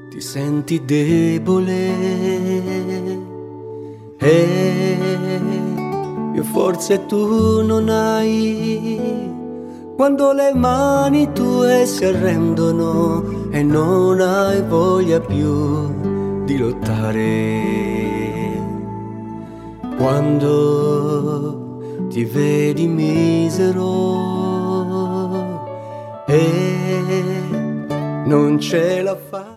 Ti senti debole e forse tu non hai, quando le mani tue si arrendono e non hai voglia più di lottare, quando ti vedi misero e non ce la fai.